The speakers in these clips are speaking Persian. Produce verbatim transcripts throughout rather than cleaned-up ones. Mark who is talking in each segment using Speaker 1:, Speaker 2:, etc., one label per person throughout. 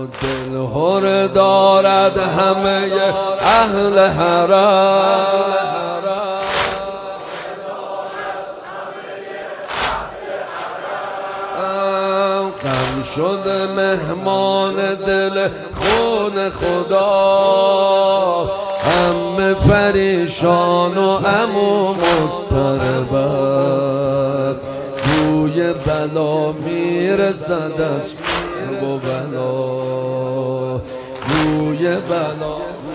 Speaker 1: دلهره دارد همه اهل حرم، غم شده مهمان دل خون خدا، عمه پریشان و عمو مضطرب است، بوی بلا میرسد از بو بلا، بوی بلا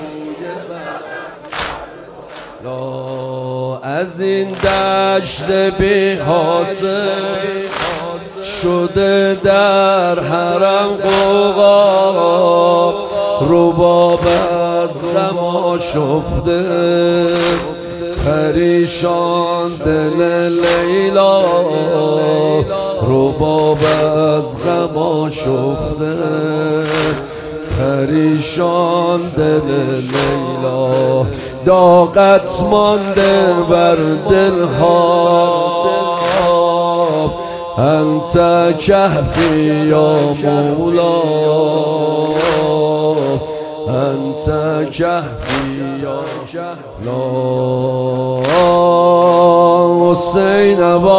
Speaker 1: لا از این دشت بی حاصل شده در حرم غوغا، رباب از غم آشفته پریشان دل لیلا، رباب از غم آشفته پریشان دل لیلا، داغت مانده بر دلها، انت کهفی یا مولا، انت کهفی یا مولا. حسین